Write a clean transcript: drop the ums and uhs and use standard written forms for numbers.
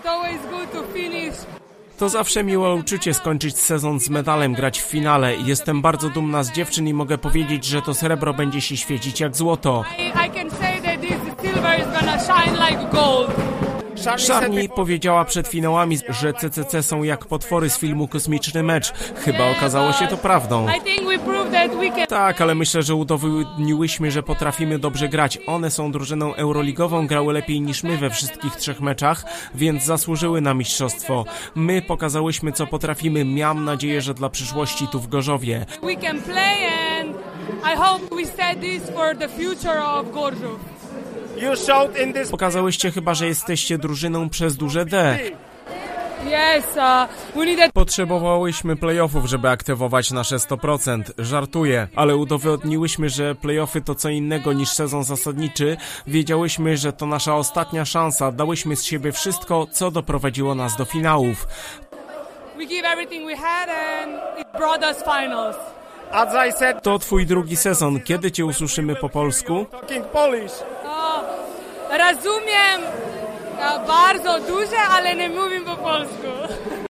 To zawsze miłe uczucie skończyć sezon z medalem, grać w finale. Jestem bardzo dumna z dziewczyn i mogę powiedzieć, że to srebro będzie się świecić jak złoto. Szarni powiedziała przed finałami, że CCC są jak potwory z filmu Kosmiczny Mecz. Chyba okazało się to prawdą. Tak, ale myślę, że udowodniłyśmy, że potrafimy dobrze grać. One są drużyną euroligową, grały lepiej niż my we wszystkich 3 meczach, więc zasłużyły na mistrzostwo. My pokazałyśmy, co potrafimy. Miałam nadzieję, że dla przyszłości tu w Gorzowie. Pokazałyście chyba, że jesteście drużyną przez duże D. Potrzebowałyśmy playoffów, żeby aktywować nasze 100%. Żartuję, ale udowodniłyśmy, że playoffy to co innego niż sezon zasadniczy. Wiedziałyśmy, że to nasza ostatnia szansa. Dałyśmy z siebie wszystko, co doprowadziło nas do finałów. To twój drugi sezon. Kiedy cię usłyszymy po polsku? Rozumiem bardzo dużo, ale nie mówię po polsku.